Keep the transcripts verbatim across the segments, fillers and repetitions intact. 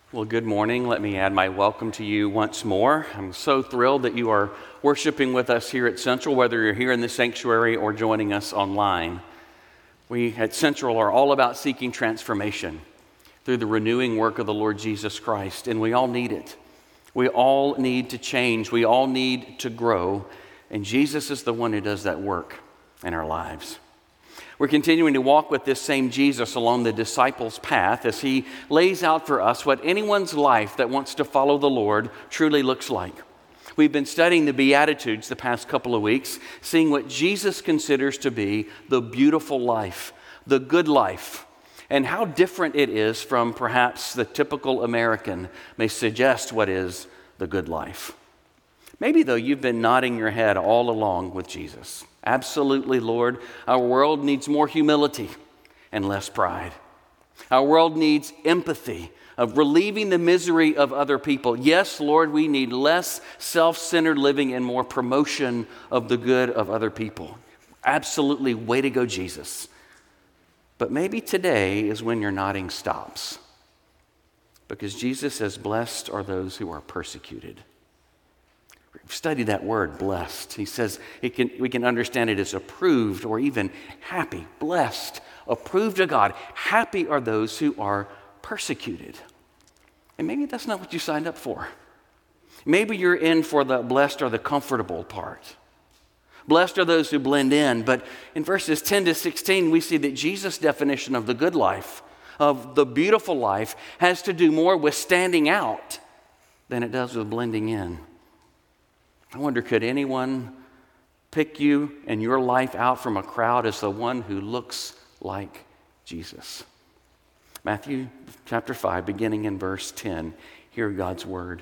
Well, good morning. Let me add my welcome to you once more. I'm so thrilled that you are worshiping with us here at Central, whether you're here in the sanctuary or joining us online. We at Central are all about seeking transformation through the renewing work of the Lord Jesus Christ, and we all need it. We all need to change. We all need to grow, and Jesus is the one who does that work in our lives. We're continuing to walk with this same Jesus along the disciples' path as he lays out for us what anyone's life that wants to follow the Lord truly looks like. We've been studying the Beatitudes the past couple of weeks, seeing what Jesus considers to be the beautiful life, the good life, and how different it is from perhaps the typical American may suggest what is the good life. Maybe, though, you've been nodding your head all along with Jesus. Absolutely, Lord. Our world needs more humility and less pride. Our world needs empathy of relieving the misery of other people. Yes, Lord, we need less self-centered living and more promotion of the good of other people. Absolutely, way to go, Jesus. But maybe today is when your nodding stops. Because Jesus says, blessed are those who are persecuted. We've studied that word, blessed. He says it can, we can understand it as approved or even happy, blessed, approved of God. Happy are those who are persecuted. And maybe that's not what you signed up for. Maybe you're in for the blessed or the comfortable part. Blessed are those who blend in. But in verses ten to sixteen, we see that Jesus' definition of the good life, of the beautiful life, has to do more with standing out than it does with blending in. I wonder, could anyone pick you and your life out from a crowd as the one who looks like Jesus? Matthew chapter five, beginning in verse ten, hear God's word.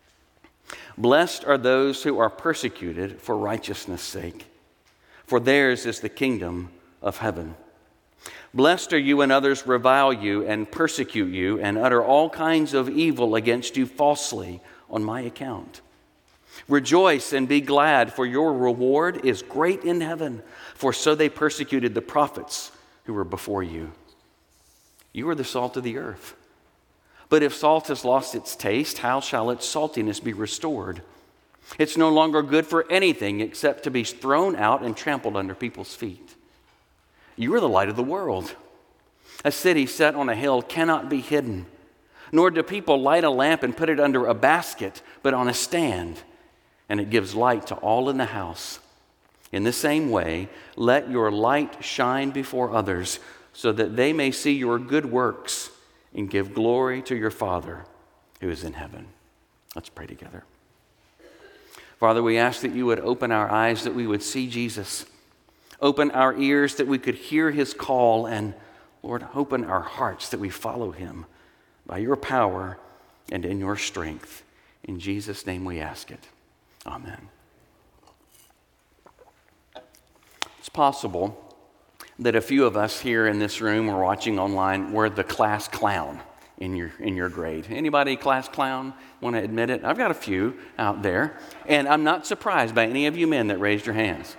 Blessed are those who are persecuted for righteousness' sake, for theirs is the kingdom of heaven. Blessed are you when others revile you and persecute you and utter all kinds of evil against you falsely on my account. Rejoice and be glad, for your reward is great in heaven, for so they persecuted the prophets who were before you. You are the salt of the earth. But if salt has lost its taste, how shall its saltiness be restored? It's no longer good for anything except to be thrown out and trampled under people's feet. You are the light of the world. A city set on a hill cannot be hidden, nor do people light a lamp and put it under a basket, but on a stand, and it gives light to all in the house. In the same way, let your light shine before others, so that they may see your good works and give glory to your Father who is in heaven. Let's pray together. Father, we ask that you would open our eyes, that we would see Jesus. Open our ears, that we could hear his call. And Lord, open our hearts, that we follow him by your power and in your strength. In Jesus' name we ask it. Amen. It's possible that a few of us here in this room or watching online were the class clown in your in your grade. Anybody class clown want to admit it? I've got a few out there, and I'm not surprised by any of you men that raised your hands.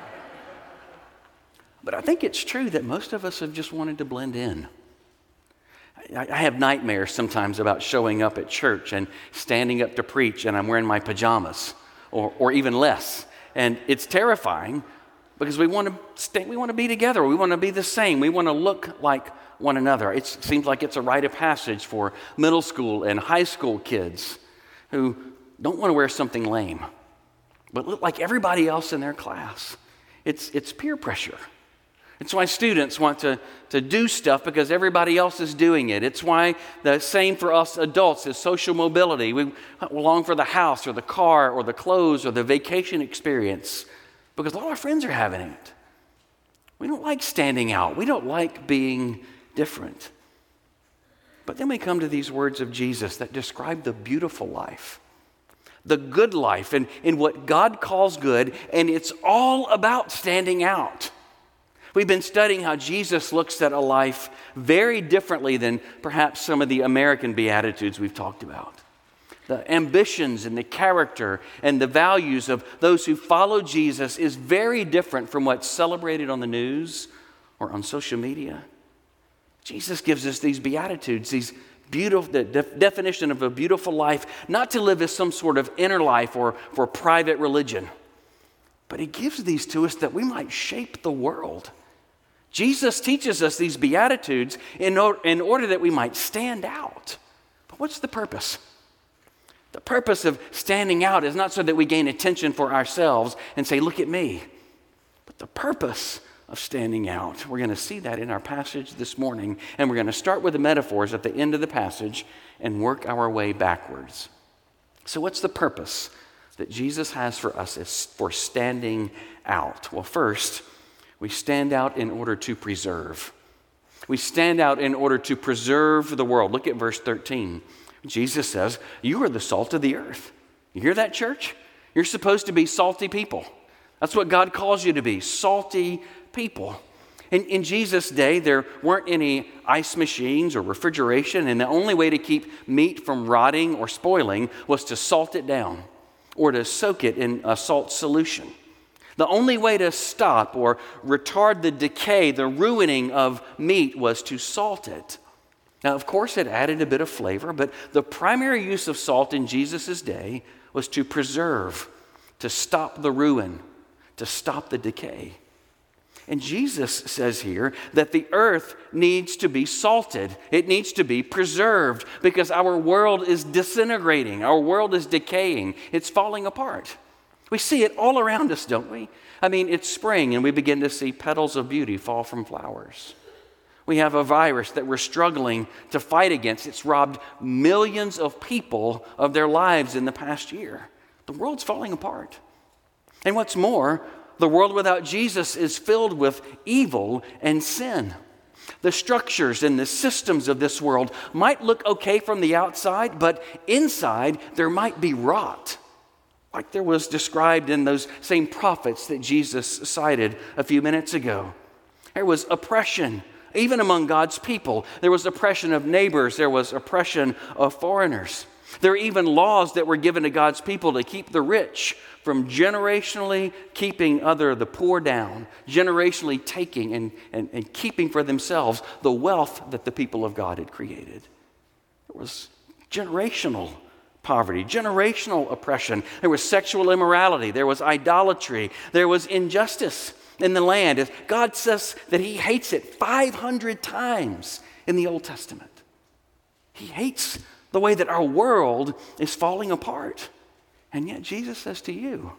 But I think it's true that most of us have just wanted to blend in. I, I have nightmares sometimes about showing up at church and standing up to preach, and I'm wearing my pajamas. Or, or even less. And it's terrifying because we want to stay, we want to be together. We want to be the same. We want to look like one another. It seems like it's a rite of passage for middle school and high school kids who don't want to wear something lame, but look like everybody else in their class. It's, it's peer pressure. It's why students want to, to do stuff because everybody else is doing it. It's why the same for us adults is social mobility. We long for the house or the car or the clothes or the vacation experience because all our friends are having it. We don't like standing out. We don't like being different. But then we come to these words of Jesus that describe the beautiful life, the good life, and in what God calls good, and it's all about standing out. We've been studying how Jesus looks at a life very differently than perhaps some of the American Beatitudes we've talked about. The ambitions and the character and the values of those who follow Jesus is very different from what's celebrated on the news or on social media. Jesus gives us these Beatitudes, these beautiful, the def- definition of a beautiful life, not to live as some sort of inner life or for private religion, but he gives these to us that we might shape the world. Jesus teaches us these Beatitudes in, or, in order that we might stand out. But what's the purpose? The purpose of standing out is not so that we gain attention for ourselves and say, look at me. But the purpose of standing out, we're going to see that in our passage this morning. And we're going to start with the metaphors at the end of the passage and work our way backwards. So what's the purpose that Jesus has for us is for standing out? Well, first, we stand out in order to preserve. We stand out in order to preserve the world. Look at verse thirteen. Jesus says, you are the salt of the earth. You hear that, church? You're supposed to be salty people. That's what God calls you to be, salty people. In, in Jesus' day, there weren't any ice machines or refrigeration, and the only way to keep meat from rotting or spoiling was to salt it down or to soak it in a salt solution. The only way to stop or retard the decay, the ruining of meat, was to salt it. Now, of course, it added a bit of flavor, but the primary use of salt in Jesus' day was to preserve, to stop the ruin, to stop the decay. And Jesus says here that the earth needs to be salted. It needs to be preserved because our world is disintegrating. Our world is decaying. It's falling apart. We see it all around us, don't we? I mean, it's spring and we begin to see petals of beauty fall from flowers. We have a virus that we're struggling to fight against. It's robbed millions of people of their lives in the past year. The world's falling apart. And what's more, the world without Jesus is filled with evil and sin. The structures and the systems of this world might look okay from the outside, but inside there might be rot, like there was described in those same prophets that Jesus cited a few minutes ago. There was oppression, even among God's people. There was oppression of neighbors. There was oppression of foreigners. There are even laws that were given to God's people to keep the rich from generationally keeping other, the poor down, generationally taking and, and, and keeping for themselves the wealth that the people of God had created. There was generational poverty, generational oppression. There was sexual immorality. There was idolatry. There was injustice in the land. God says that he hates it five hundred times in the Old Testament. He hates the way that our world is falling apart. And yet Jesus says to you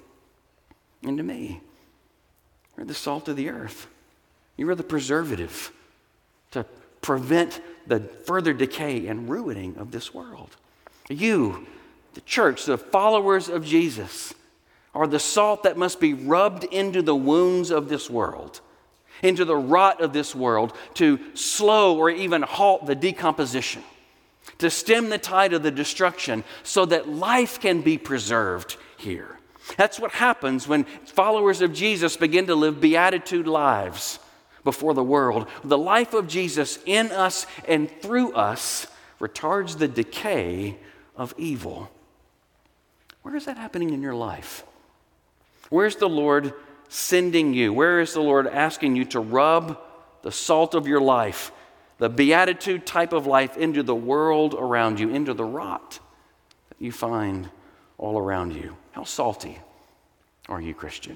and to me, you're the salt of the earth. You are the preservative to prevent the further decay and ruining of this world. You, the church, the followers of Jesus, are the salt that must be rubbed into the wounds of this world, into the rot of this world, to slow or even halt the decomposition, to stem the tide of the destruction so that life can be preserved here. That's what happens when followers of Jesus begin to live beatitude lives before the world. The life of Jesus in us and through us retards the decay of evil. Where is that happening in your life? Where's the Lord sending you? Where is the Lord asking you to rub the salt of your life, the beatitude type of life, into the world around you, into the rot that you find all around you? How salty are you, Christian?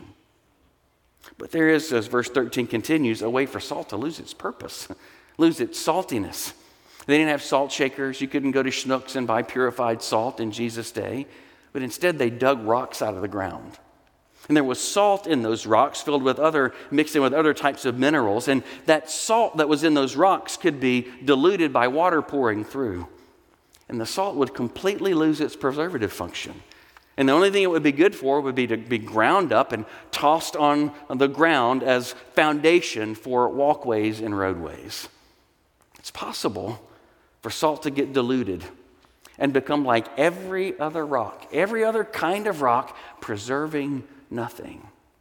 But there is, as verse thirteen continues, a way for salt to lose its purpose, lose its saltiness. They didn't have salt shakers. You couldn't go to Schnucks and buy purified salt in Jesus' day. But instead, they dug rocks out of the ground. And there was salt in those rocks filled with other, mixed in with other types of minerals. And that salt that was in those rocks could be diluted by water pouring through. And the salt would completely lose its preservative function. And the only thing it would be good for would be to be ground up and tossed on the ground as foundation for walkways and roadways. It's possible for salt to get diluted and become like every other rock, every other kind of rock, preserving nothing.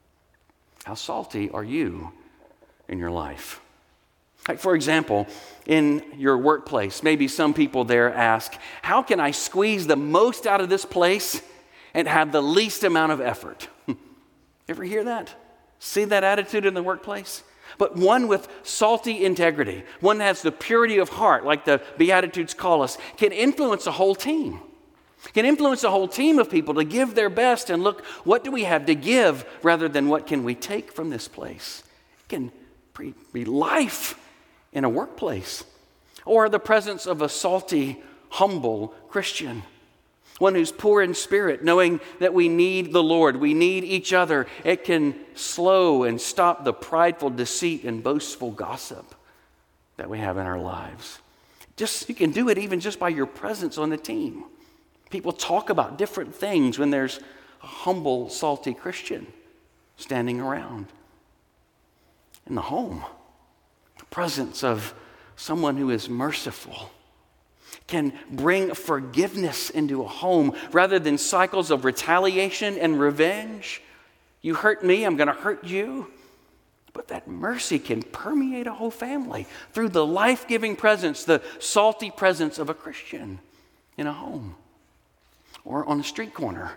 How salty are you in your life? Like, for example, in your workplace, maybe some people there ask, how can I squeeze the most out of this place and have the least amount of effort? Ever hear that? See that attitude in the workplace? but one with salty integrity, one that has the purity of heart, like the Beatitudes call us, can influence a whole team. Can influence a whole team of people to give their best and look, what do we have to give rather than what can we take from this place? It can be life in a workplace, or the presence of a salty, humble Christian. One who's poor in spirit, knowing that we need the Lord, we need each other. It can slow and stop the prideful deceit and boastful gossip that we have in our lives. Just you can do it even just by your presence on the team. People talk about different things when there's a humble, salty Christian standing around. In the home, the presence of someone who is merciful can bring forgiveness into a home rather than cycles of retaliation and revenge. You hurt me, I'm going to hurt you. But that mercy can permeate a whole family through the life-giving presence, the salty presence of a Christian in a home, or on a street corner,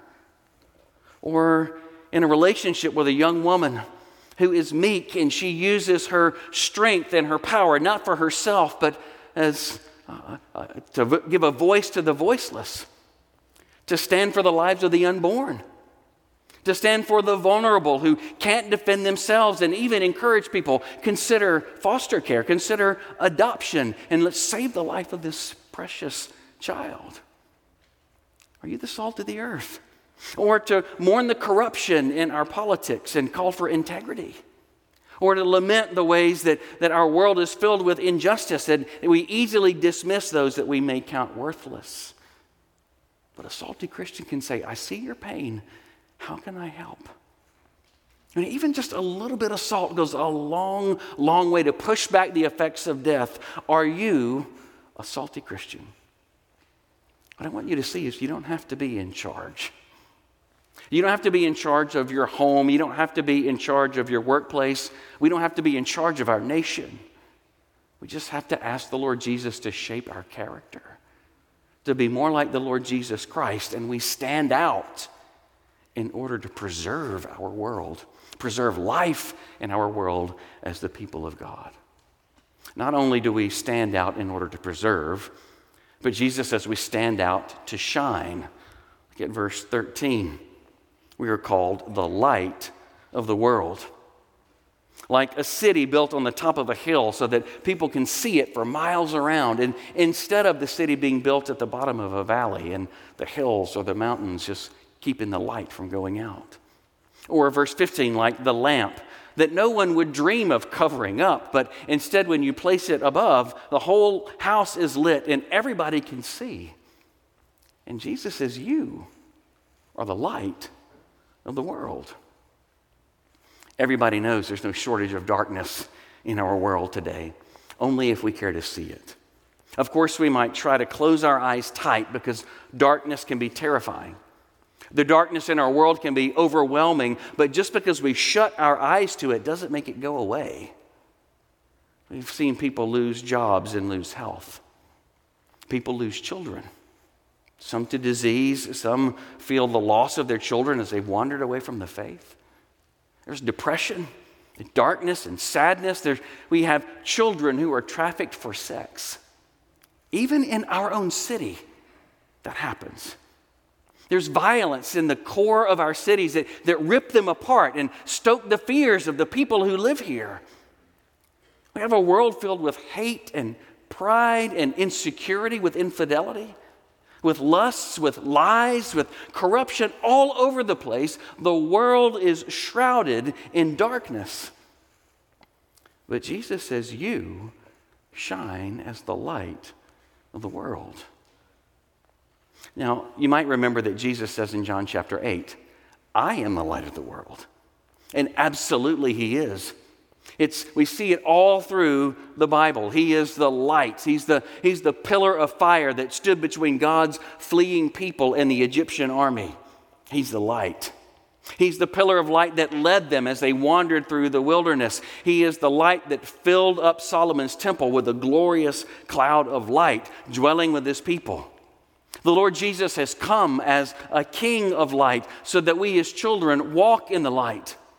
or in a relationship with a young woman who is meek and she uses her strength and her power, not for herself, but as Uh, uh, to v- give a voice to the voiceless, to stand for the lives of the unborn, to stand for the vulnerable who can't defend themselves, and even encourage people, consider foster care, consider adoption, and let's save the life of this precious child. Are you the salt of the earth? Or to mourn the corruption in our politics and call for integrity? Or to lament the ways that, that our world is filled with injustice and we easily dismiss those that we may count worthless. But a salty Christian can say, I see your pain. How can I help? And even just a little bit of salt goes a long, long way to push back the effects of death. Are you a salty Christian? What I want you to see is you don't have to be in charge. You don't have to be in charge of your home. You don't have to be in charge of your workplace. We don't have to be in charge of our nation. We just have to ask the Lord Jesus to shape our character, to be more like the Lord Jesus Christ, and we stand out in order to preserve our world, preserve life in our world as the people of God. Not only do we stand out in order to preserve, but Jesus says we stand out to shine. Look at verse thirteen. We are called the light of the world. Like a city built on the top of a hill so that people can see it for miles around. And instead of the city being built at the bottom of a valley and the hills or the mountains just keeping the light from going out. Or verse fifteen, like the lamp that no one would dream of covering up, but instead when you place it above, the whole house is lit and everybody can see. And Jesus says, you are the light of the world. Everybody knows there's no shortage of darkness in our world today, only if we care to see it. Of course, we might try to close our eyes tight because darkness can be terrifying. The darkness in our world can be overwhelming, but just because we shut our eyes to it doesn't make it go away. We've seen people lose jobs and lose health. People lose children. Some to disease, some feel the loss of their children as they've wandered away from the faith. There's depression, and darkness, and sadness. There's, we have children who are trafficked for sex. Even in our own city, that happens. There's violence in the core of our cities that, that rip them apart and stoke the fears of the people who live here. We have a world filled with hate and pride and insecurity, with infidelity, with lusts, with lies, with corruption all over the place. The world is shrouded in darkness. But Jesus says, you shine as the light of the world. Now, you might remember that Jesus says in John chapter eight, I am the light of the world. And absolutely he is. It's, we see it all through the Bible. He is the light. He's the, he's the pillar of fire that stood between God's fleeing people and the Egyptian army. He's the light. He's the pillar of light that led them as they wandered through the wilderness. He is the light that filled up Solomon's temple with a glorious cloud of light, dwelling with his people. The Lord Jesus has come as a king of light so that we as children walk in the light.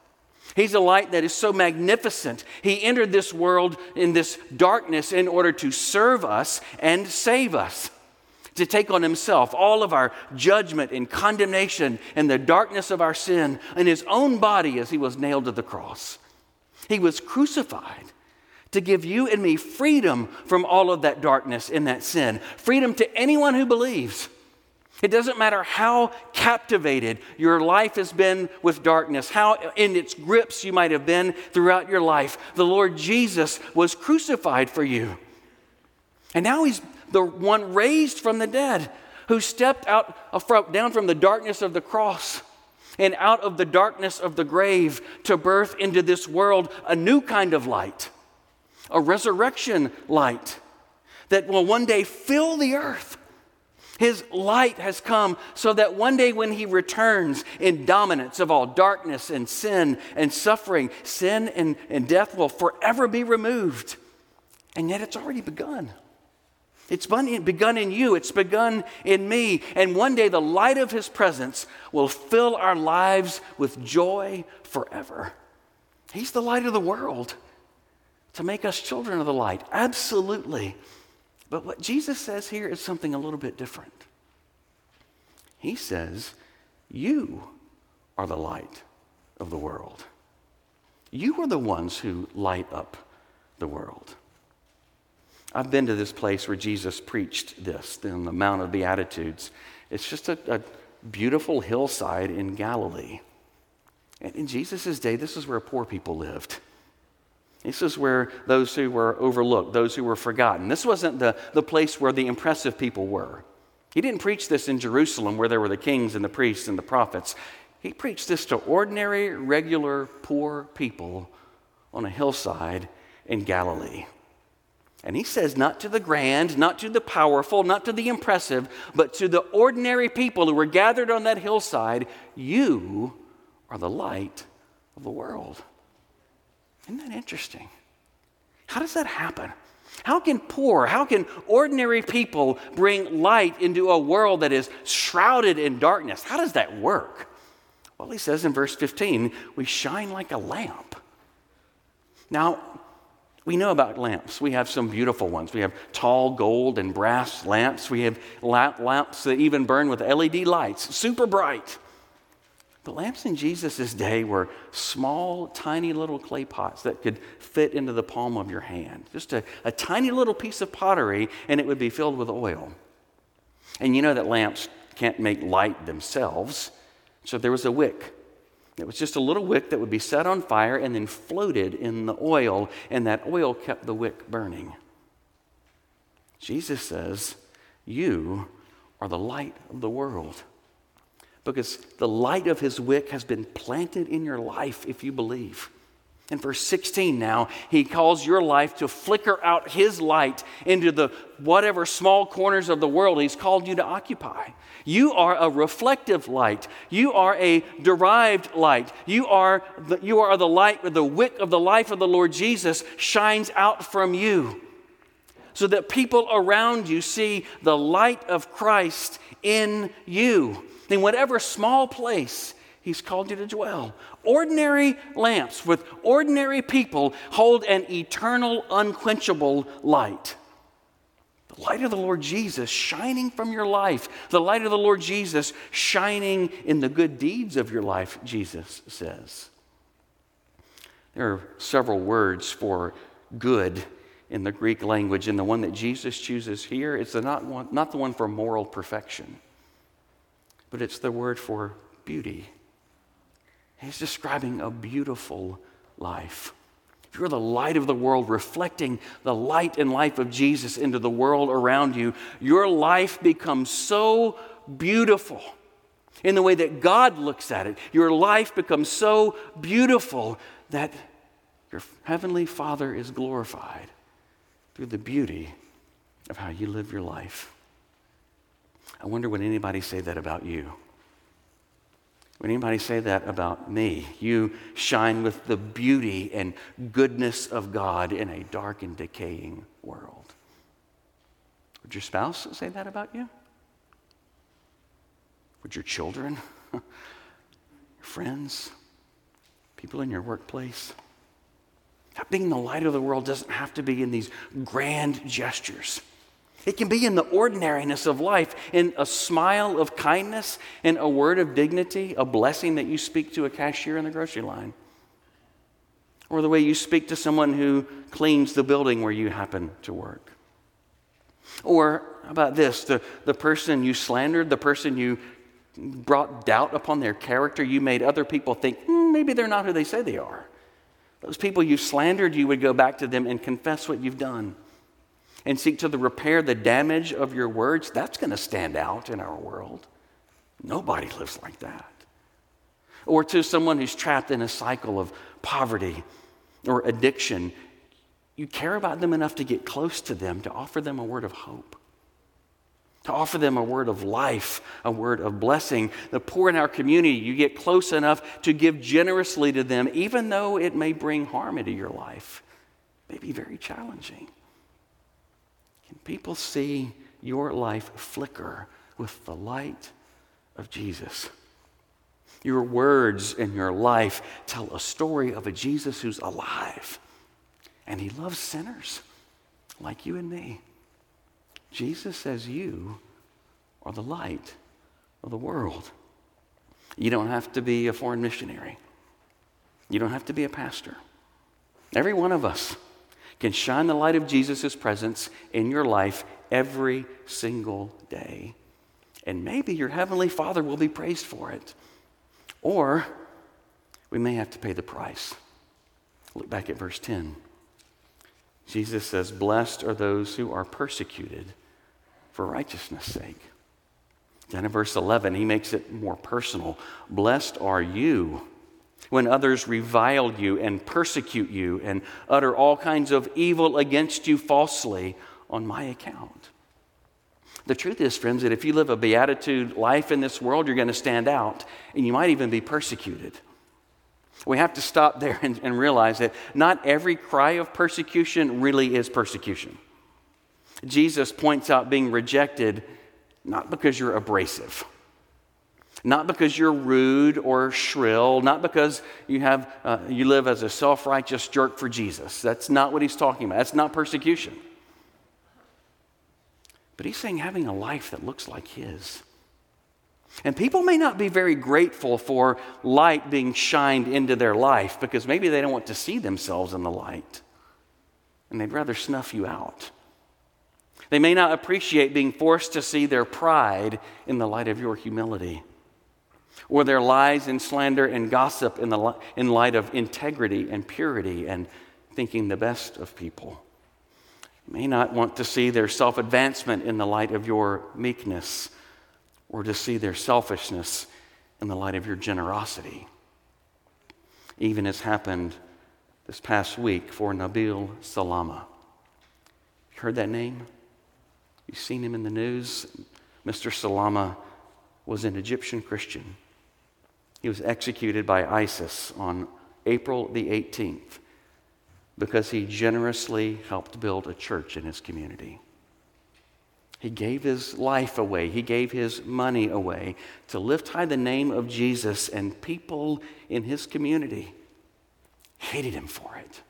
He's a light that is so magnificent. He entered this world in this darkness in order to serve us and save us, to take on himself all of our judgment and condemnation and the darkness of our sin in his own body as he was nailed to the cross. He was crucified to give you and me freedom from all of that darkness and that sin, freedom to anyone who believes. It doesn't matter how captivated your life has been with darkness, how in its grips you might have been throughout your life. The Lord Jesus was crucified for you. And now he's the one raised from the dead who stepped out down from the darkness of the cross and out of the darkness of the grave to birth into this world a new kind of light, a resurrection light that will one day fill the earth. His light has come so that one day when he returns in dominance of all darkness and sin and suffering, sin and, and death will forever be removed. And yet it's already begun. It's begun in you. It's begun in me. And one day the light of his presence will fill our lives with joy forever. He's the light of the world to make us children of the light. Absolutely. But what Jesus says here is something a little bit different. He says, you are the light of the world. You are the ones who light up the world. I've been to this place where Jesus preached this in the Mount of Beatitudes. It's just a, a beautiful hillside in Galilee. And in Jesus' day, this is where poor people lived. This is where those who were overlooked, those who were forgotten. This wasn't the, the place where the impressive people were. He didn't preach this in Jerusalem where there were the kings and the priests and the prophets. He preached this to ordinary, regular, poor people on a hillside in Galilee. And he says not to the grand, not to the powerful, not to the impressive, but to the ordinary people who were gathered on that hillside, you are the light of the world. Isn't that interesting? How does that happen? How can poor, how can ordinary people bring light into a world that is shrouded in darkness? How does that work? Well, he says in verse fifteen, we shine like a lamp. Now, we know about lamps. We have some beautiful ones. We have tall gold and brass lamps. We have lamps that even burn with L E D lights, super bright. The lamps in Jesus' day were small, tiny little clay pots that could fit into the palm of your hand. Just a, a tiny little piece of pottery, and it would be filled with oil. And you know that lamps can't make light themselves, so there was a wick. It was just a little wick that would be set on fire and then floated in the oil, and that oil kept the wick burning. Jesus says, you are the light of the world. Because the light of his wick has been planted in your life if you believe. In verse sixteen now, he calls your life to flicker out his light into the whatever small corners of the world he's called you to occupy. You are a reflective light. You are a derived light. You are the, you are the light where the wick of the life of the Lord Jesus shines out from you, so that people around you see the light of Christ in you. In whatever small place he's called you to dwell. Ordinary lamps with ordinary people hold an eternal, unquenchable light. The light of the Lord Jesus shining from your life. The light of the Lord Jesus shining in the good deeds of your life, Jesus says. There are several words for good in the Greek language, and the one that Jesus chooses here is the not, one, not the one for moral perfection, but it's the word for beauty. He's describing a beautiful life. If you're the light of the world, reflecting the light and life of Jesus into the world around you, your life becomes so beautiful in the way that God looks at it. Your life becomes so beautiful that your heavenly Father is glorified through the beauty of how you live your life. I wonder, would anybody say that about you? Would anybody say that about me? You shine with the beauty and goodness of God in a dark and decaying world. Would your spouse say that about you? Would your children, your friends, people in your workplace. Being the light of the world doesn't have to be in these grand gestures. It can be in the ordinariness of life, in a smile of kindness, in a word of dignity, a blessing that you speak to a cashier in the grocery line, or the way you speak to someone who cleans the building where you happen to work. Or how about this, the, the person you slandered, the person you brought doubt upon their character, you made other people think, hmm, maybe they're not who they say they are. Those people you slandered, you would go back to them and confess what you've done and seek to the repair the damage of your words. That's going to stand out in our world. Nobody lives like that. Or to someone who's trapped in a cycle of poverty or addiction, you care about them enough to get close to them, to offer them a word of hope, to offer them a word of life, a word of blessing. The poor in our community, you get close enough to give generously to them, even though it may bring harm into your life. It may be very challenging. Can people see your life flicker with the light of Jesus? Your words and your life tell a story of a Jesus who's alive, and he loves sinners like you and me. Jesus says you are the light of the world. You don't have to be a foreign missionary. You don't have to be a pastor. Every one of us can shine the light of Jesus' presence in your life every single day. And maybe your Heavenly Father will be praised for it. Or we may have to pay the price. Look back at verse ten. Jesus says, "Blessed are those who are persecuted for righteousness' sake." Then in verse eleven, he makes it more personal. "Blessed are you when others revile you and persecute you and utter all kinds of evil against you falsely on my account." The truth is, friends, that if you live a beatitude life in this world, you're going to stand out, and you might even be persecuted. We have to stop there and, and realize that not every cry of persecution really is persecution. Jesus points out being rejected not because you're abrasive, not because you're rude or shrill, not because you have uh, you live as a self-righteous jerk for Jesus. That's not what he's talking about. That's not persecution. But he's saying having a life that looks like his. And people may not be very grateful for light being shined into their life because maybe they don't want to see themselves in the light, and they'd rather snuff you out. They may not appreciate being forced to see their pride in the light of your humility, or their lies and slander and gossip in the in light of integrity and purity and thinking the best of people. They may not want to see their self-advancement in the light of your meekness, or to see their selfishness in the light of your generosity. Even as happened this past week for Nabil Salama. You heard that name? You've seen him in the news? Mister Salama was an Egyptian Christian. He was executed by ISIS on April the eighteenth because he generously helped build a church in his community. He gave his life away. He gave his money away to lift high the name of Jesus, and people in his community hated him for it.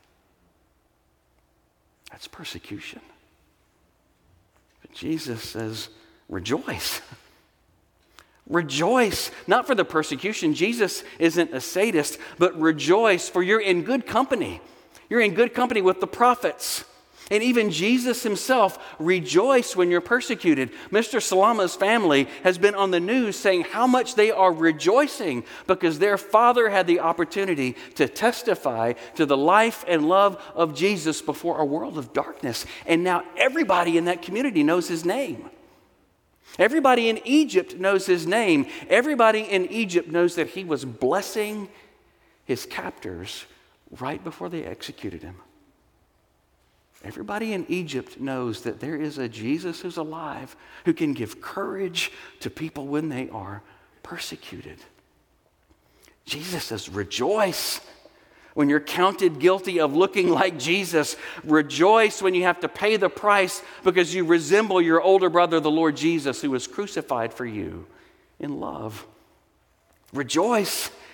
That's persecution. But Jesus says, rejoice. Rejoice, not for the persecution. Jesus isn't a sadist, but rejoice, for you're in good company. You're in good company with the prophets. And even Jesus himself rejoiced when you're persecuted. Mister Salama's family has been on the news saying how much they are rejoicing because their father had the opportunity to testify to the life and love of Jesus before a world of darkness. And now everybody in that community knows his name. Everybody in Egypt knows his name. Everybody in Egypt knows that he was blessing his captors right before they executed him. Everybody in Egypt knows that there is a Jesus who's alive who can give courage to people when they are persecuted. Jesus says, rejoice when you're counted guilty of looking like Jesus. Rejoice when you have to pay the price because you resemble your older brother, the Lord Jesus, who was crucified for you in love. Rejoice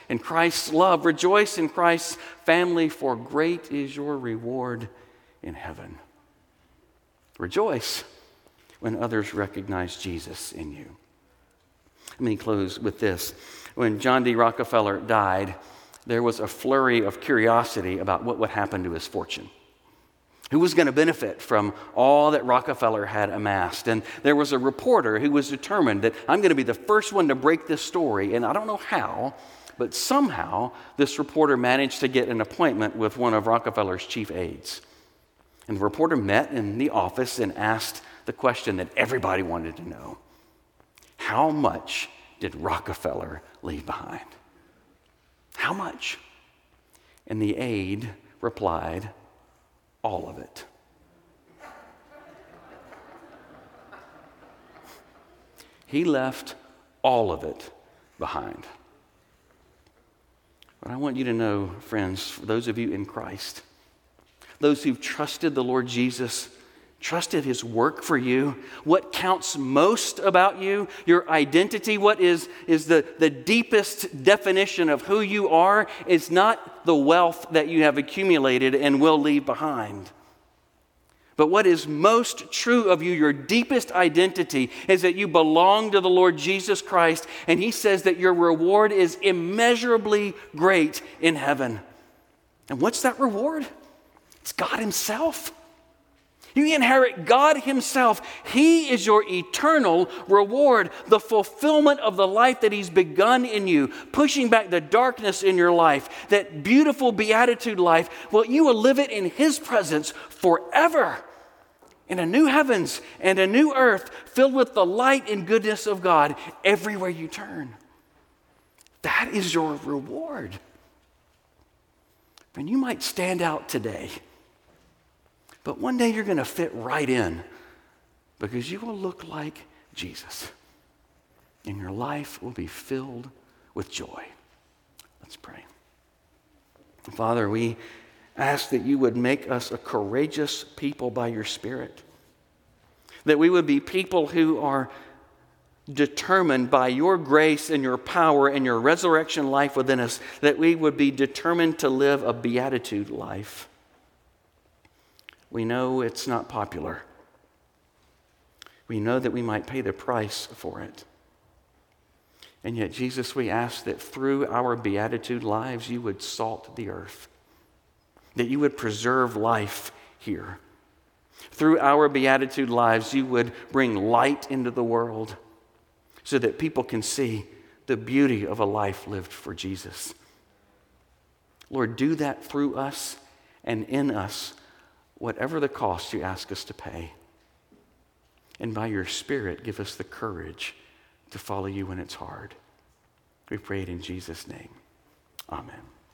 in Christ's love. Rejoice in Christ's family, for great is your reward in heaven. Rejoice when others recognize Jesus in you. Let me close with this. When John D. Rockefeller died, there was a flurry of curiosity about what would happen to his fortune. Who was going to benefit from all that Rockefeller had amassed? And there was a reporter who was determined that I'm going to be the first one to break this story. And I don't know how, but somehow this reporter managed to get an appointment with one of Rockefeller's chief aides. And the reporter met in the office and asked the question that everybody wanted to know. How much did Rockefeller leave behind? How much? And the aide replied, all of it. He left all of it behind. But I want you to know, friends, for those of you in Christ, those who've trusted the Lord Jesus, trusted his work for you, what counts most about you, your identity, what is, is the, the deepest definition of who you are, is not the wealth that you have accumulated and will leave behind. But what is most true of you, your deepest identity, is that you belong to the Lord Jesus Christ, and he says that your reward is immeasurably great in heaven. And what's that reward? It's God himself. You inherit God himself. He is your eternal reward, the fulfillment of the life that he's begun in you, pushing back the darkness in your life, that beautiful beatitude life. Well, you will live it in his presence forever, in a new heavens and a new earth filled with the light and goodness of God everywhere you turn. That is your reward. And you might stand out today, but one day you're going to fit right in because you will look like Jesus and your life will be filled with joy. Let's pray. Father, we ask that you would make us a courageous people by your Spirit, that we would be people who are determined by your grace and your power and your resurrection life within us, that we would be determined to live a beatitude life. We know it's not popular. We know that we might pay the price for it. And yet, Jesus, we ask that through our beatitude lives, you would salt the earth, that you would preserve life here. Through our beatitude lives, you would bring light into the world so that people can see the beauty of a life lived for Jesus. Lord, do that through us and in us, whatever the cost you ask us to pay. And by your Spirit, give us the courage to follow you when it's hard. We pray it in Jesus' name. Amen.